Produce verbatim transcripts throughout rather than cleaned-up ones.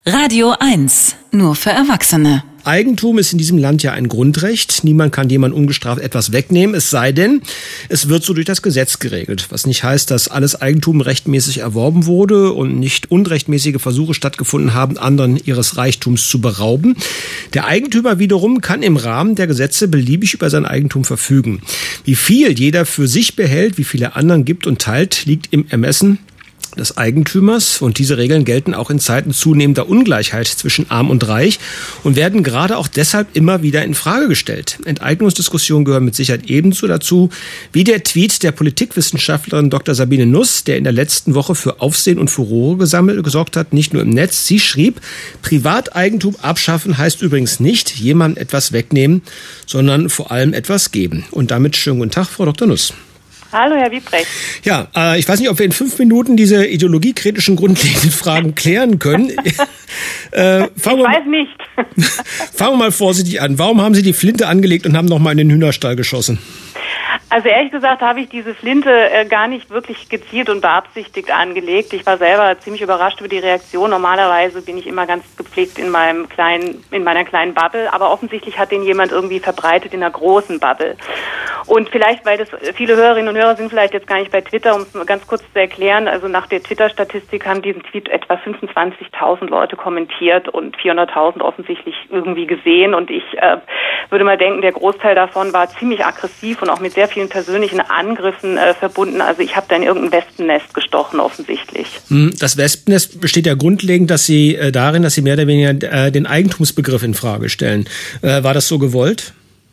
Radio eins, nur für Erwachsene. Eigentum ist in diesem Land ja ein Grundrecht. Niemand kann jemand ungestraft etwas wegnehmen, es sei denn, es wird so durch das Gesetz geregelt. Was nicht heißt, dass alles Eigentum rechtmäßig erworben wurde und nicht unrechtmäßige Versuche stattgefunden haben, anderen ihres Reichtums zu berauben. Der Eigentümer wiederum kann im Rahmen der Gesetze beliebig über sein Eigentum verfügen. Wie viel jeder für sich behält, wie viel er anderen gibt und teilt, liegt im Ermessen des Eigentümers, und diese Regeln gelten auch in Zeiten zunehmender Ungleichheit zwischen Arm und Reich und werden gerade auch deshalb immer wieder in Frage gestellt. Enteignungsdiskussionen gehören mit Sicherheit ebenso dazu wie der Tweet der Politikwissenschaftlerin Doktor Sabine Nuss, der in der letzten Woche für Aufsehen und Furore gesammelt, gesorgt hat, nicht nur im Netz. Sie schrieb: Privateigentum abschaffen heißt übrigens nicht jemandem etwas wegnehmen, sondern vor allem etwas geben. Und damit schönen guten Tag, Frau Doktor Nuss. Hallo, Herr Wiebrecht. Ja, äh, ich weiß nicht, ob wir in fünf Minuten diese ideologiekritischen grundlegenden Fragen klären können. äh, ich weiß nicht. Fangen wir mal vorsichtig an. Warum haben Sie die Flinte angelegt und haben nochmal in den Hühnerstall geschossen? Also ehrlich gesagt habe ich diese Flinte äh, gar nicht wirklich gezielt und beabsichtigt angelegt. Ich war selber ziemlich überrascht über die Reaktion. Normalerweise bin ich immer ganz gepflegt in meinem kleinen, in meiner kleinen Bubble, aber offensichtlich hat den jemand irgendwie verbreitet in einer großen Bubble. Und vielleicht, weil das viele Hörerinnen und Hörer sind vielleicht jetzt gar nicht bei Twitter, um es ganz kurz zu erklären, also nach der Twitter-Statistik haben diesen Tweet etwa fünfundzwanzigtausend Leute kommentiert und vierhunderttausend offensichtlich irgendwie gesehen. Und ich äh, würde mal denken, der Großteil davon war ziemlich aggressiv und auch mit sehr vielen persönlichen Angriffen äh, verbunden. Also ich habe da in irgendein Wespennest gestochen, offensichtlich. Das Wespennest besteht ja grundlegend, dass Sie äh, darin, dass Sie mehr oder weniger äh, den Eigentumsbegriff in Frage stellen. Äh, war das so gewollt?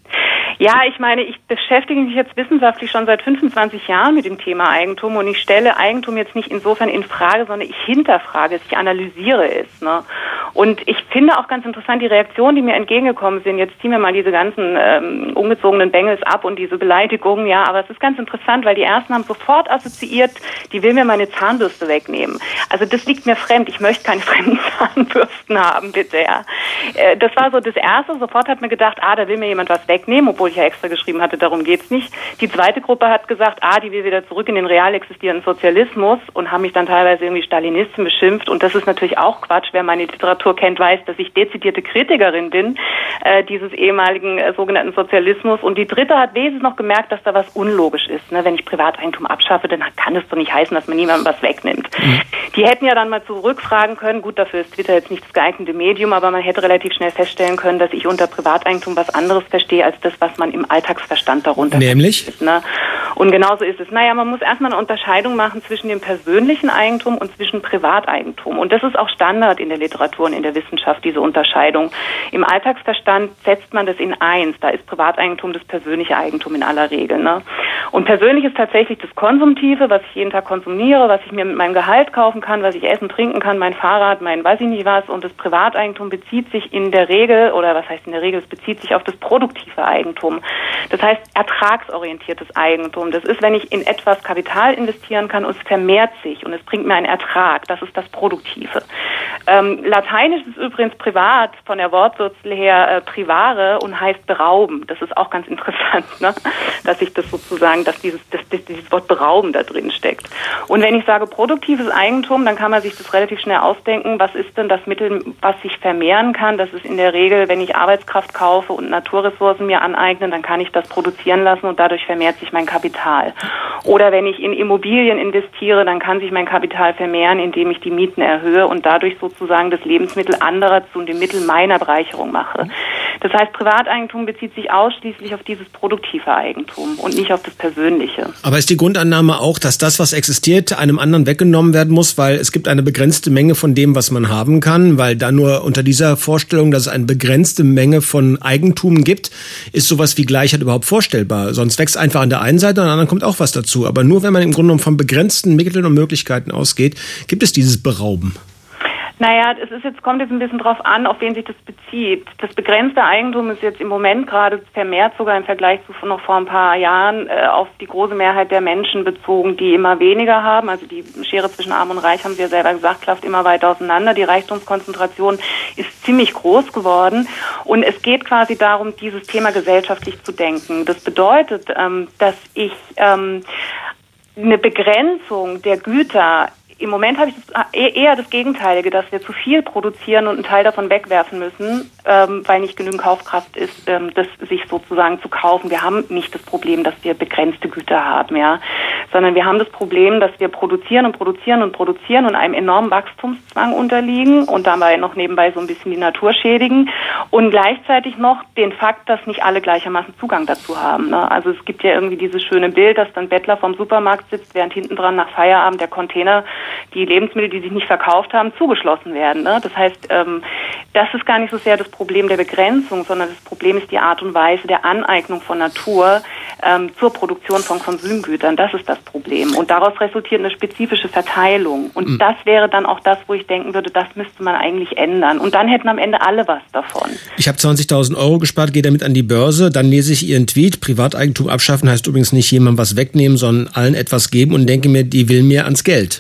Ja, ich meine, ich beschäftige mich jetzt wissenschaftlich schon seit fünfundzwanzig Jahren mit dem Thema Eigentum, und ich stelle Eigentum jetzt nicht insofern in Frage, sondern ich hinterfrage es, ich analysiere es. Ne? Und ich finde auch ganz interessant die Reaktionen, die mir entgegengekommen sind. Jetzt ziehen wir mal diese ganzen ähm, ungezogenen Bengels ab und diese Beleidigungen, ja, aber es ist ganz interessant, weil die ersten haben sofort assoziiert, die will mir meine Zahnbürste wegnehmen. Also das liegt mir fremd, ich möchte keine fremden Zahnbürsten haben, bitte, ja. Äh, das war so das Erste, sofort hat mir gedacht, ah, da will mir jemand was wegnehmen, obwohl ich ja extra geschrieben hatte, darum geht's nicht. Die zweite Gruppe hat gesagt, ah, die will wieder zurück in den real existierenden Sozialismus, und haben mich dann teilweise irgendwie Stalinistin beschimpft, und das ist natürlich auch Quatsch. Wer meine Literatur kennt, weiß, dass ich dezidierte Kritikerin bin äh, dieses ehemaligen äh, sogenannten Sozialismus. Und die dritte hat wesentlich noch gemerkt, dass da was unlogisch ist. Ne? Wenn ich Privateigentum abschaffe, dann kann es doch nicht heißen, dass man niemandem was wegnimmt. Mhm. Die hätten ja dann mal zurückfragen können, gut, dafür ist Twitter jetzt nicht das geeignete Medium, aber man hätte relativ schnell feststellen können, dass ich unter Privateigentum was anderes verstehe, als das, was man im Alltagsverstand darunter Nämlich? versteht. Ne? Und genauso ist es. Naja, man muss erstmal eine Unterscheidung machen zwischen dem persönlichen Eigentum und zwischen Privateigentum. Und das ist auch Standard in der Literatur und in der Wissenschaft, diese Unterscheidung. Im Alltagsverstand setzt man das in eins. Da ist Privateigentum das persönliche Eigentum in aller Regel. Ne? Und persönlich ist tatsächlich das Konsumtive, was ich jeden Tag konsumiere, was ich mir mit meinem Gehalt kaufen kann, was ich essen, trinken kann, mein Fahrrad, mein weiß ich nicht was. Und das Privateigentum bezieht sich in der Regel, oder was heißt in der Regel, es bezieht sich auf das produktive Eigentum. Das heißt ertragsorientiertes Eigentum. Das ist, wenn ich in etwas Kapital investieren kann und es vermehrt sich und es bringt mir einen Ertrag. Das ist das Produktive. Ähm, Lateinisch ist übrigens privat von der Wortwurzel her äh, privare und heißt berauben. Das ist auch ganz interessant, ne? Dass ich das sozusagen, dass dieses, dass, dass dieses Wort berauben da drin steckt. Und wenn ich sage produktives Eigentum, dann kann man sich das relativ schnell ausdenken. Was ist denn das Mittel, was sich vermehren kann? Das ist in der Regel, wenn ich Arbeitskraft kaufe und Naturressourcen mir aneignen, dann kann ich das produzieren lassen und dadurch vermehrt sich mein Kapital. Oder wenn ich in Immobilien investiere, dann kann sich mein Kapital vermehren, indem ich die Mieten erhöhe und dadurch sozusagen das Lebensmittel anderer zu dem Mittel meiner Bereicherung mache. Das heißt, Privateigentum bezieht sich ausschließlich auf dieses produktive Eigentum und nicht auf das persönliche. Aber ist die Grundannahme auch, dass das, was existiert, einem anderen weggenommen werden muss, weil es gibt eine begrenzte Menge von dem, was man haben kann, weil da nur unter dieser Vorstellung, dass es eine begrenzte Menge von Eigentum gibt, ist sowas wie Gleichheit überhaupt vorstellbar. Sonst wächst einfach an der einen Seite, an der anderen kommt auch was dazu. Aber nur wenn man im Grunde genommen von begrenzten Mitteln und Möglichkeiten ausgeht, gibt es dieses Berauben. Naja, es ist jetzt, kommt jetzt ein bisschen drauf an, auf wen sich das bezieht. Das begrenzte Eigentum ist jetzt im Moment gerade vermehrt sogar im Vergleich zu noch vor ein paar Jahren äh, auf die große Mehrheit der Menschen bezogen, die immer weniger haben. Also die Schere zwischen Arm und Reich, haben Sie ja selber gesagt, klafft immer weiter auseinander. Die Reichtumskonzentration ist ziemlich groß geworden. Und es geht quasi darum, dieses Thema gesellschaftlich zu denken. Das bedeutet, ähm, dass ich ähm, eine Begrenzung der Güter im Moment habe ich das, eher das Gegenteilige, dass wir zu viel produzieren und einen Teil davon wegwerfen müssen, ähm, weil nicht genügend Kaufkraft ist, ähm, das sich sozusagen zu kaufen. Wir haben nicht das Problem, dass wir begrenzte Güter haben, ja, sondern wir haben das Problem, dass wir produzieren und produzieren und produzieren und einem enormen Wachstumszwang unterliegen und dabei noch nebenbei so ein bisschen die Natur schädigen und gleichzeitig noch den Fakt, dass nicht alle gleichermaßen Zugang dazu haben, ne? Also es gibt ja irgendwie dieses schöne Bild, dass dann Bettler vom Supermarkt sitzt, während hinten dran nach Feierabend der Container, die Lebensmittel, die sich nicht verkauft haben, zugeschlossen werden, ne? Das heißt, ähm, das ist gar nicht so sehr das Problem der Begrenzung, sondern das Problem ist die Art und Weise der Aneignung von Natur ähm, zur Produktion von Konsumgütern. Das ist das Problem. Und daraus resultiert eine spezifische Verteilung. Und mhm. das wäre dann auch das, wo ich denken würde, das müsste man eigentlich ändern. Und dann hätten am Ende alle was davon. Ich habe zwanzigtausend Euro gespart, gehe damit an die Börse, dann lese ich Ihren Tweet, Privateigentum abschaffen heißt übrigens nicht jemandem was wegnehmen, sondern allen etwas geben und denke mir, die will mir ans Geld.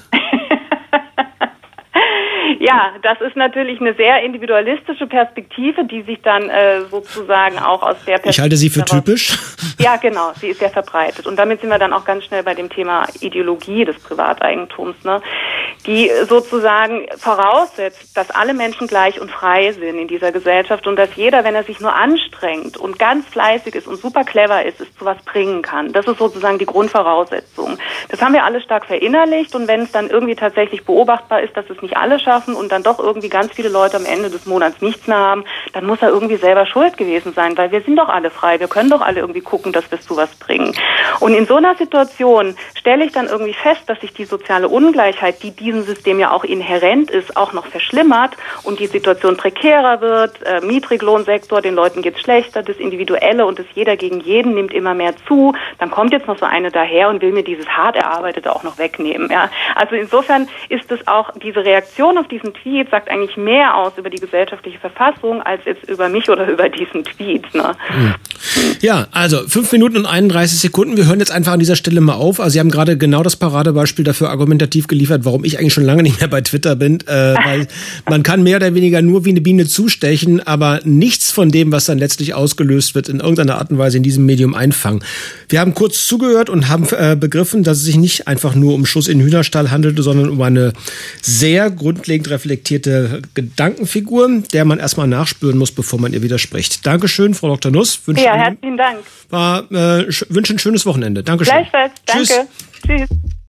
Ja, das ist natürlich eine sehr individualistische Perspektive, die sich dann äh, sozusagen auch aus der Perspektive... Ich halte sie für typisch. Ja, genau, sie ist sehr verbreitet. Und damit sind wir dann auch ganz schnell bei dem Thema Ideologie des Privateigentums, ne? Die sozusagen voraussetzt, dass alle Menschen gleich und frei sind in dieser Gesellschaft und dass jeder, wenn er sich nur anstrengt und ganz fleißig ist und super clever ist, es zu was bringen kann. Das ist sozusagen die Grundvoraussetzung. Das haben wir alle stark verinnerlicht und wenn es dann irgendwie tatsächlich beobachtbar ist, dass es nicht alle schaffen und dann doch irgendwie ganz viele Leute am Ende des Monats nichts mehr haben, dann muss er irgendwie selber schuld gewesen sein, weil wir sind doch alle frei, wir können doch alle irgendwie gucken, dass wir zu was bringen. Und in so einer Situation stelle ich dann irgendwie fest, dass sich die soziale Ungleichheit, die diesem System ja auch inhärent ist, auch noch verschlimmert und die Situation prekärer wird, äh, Niedriglohnsektor, den Leuten geht's schlechter, das Individuelle und das Jeder gegen jeden nimmt immer mehr zu, dann kommt jetzt noch so eine daher und will mir dieses hart Erarbeitete auch noch wegnehmen. Ja? Also insofern ist es auch, diese Reaktion auf diesen Tweet sagt eigentlich mehr aus über die gesellschaftliche Verfassung als jetzt über mich oder über diesen Tweet. Ne? Ja, also fünf Minuten und einunddreißig Sekunden. Wir hören jetzt einfach an dieser Stelle mal auf. Also Sie haben gerade genau das Paradebeispiel dafür argumentativ geliefert, warum ich eigentlich schon lange nicht mehr bei Twitter bin. Äh, weil man kann mehr oder weniger nur wie eine Biene zustechen, aber nichts von dem, was dann letztlich ausgelöst wird, in irgendeiner Art und Weise in diesem Medium einfangen. Wir haben kurz zugehört und haben äh, begriffen, dass es sich nicht einfach nur um Schuss in den Hühnerstall handelte, sondern um eine sehr grundlegend reflektierte Gedankenfigur, der man erstmal nachspüren muss, bevor man ihr widerspricht. Dankeschön, Frau Doktor Nuss. Wünsche ja, herzlichen Dank. War, äh, wünsche ein schönes Wochenende. Dankeschön. Gleichfalls. Danke. Tschüss. Tschüss.